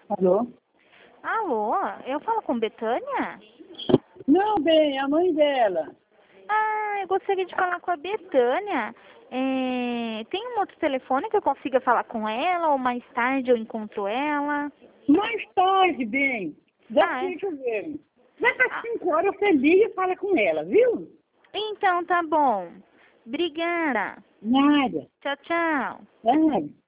Alô? Alô, eu falo com Betânia? Não, bem, a mãe dela. Ah, eu gostaria de falar com a Betânia. Tem um outro telefone que eu consiga falar com ela, ou mais tarde eu encontro ela? Mais tarde, bem. Tá, Deixa eu ver. Daqui a 5 horas você liga e fala com ela, viu? Então tá bom. Obrigada. Nada. Tchau, tchau. Nada.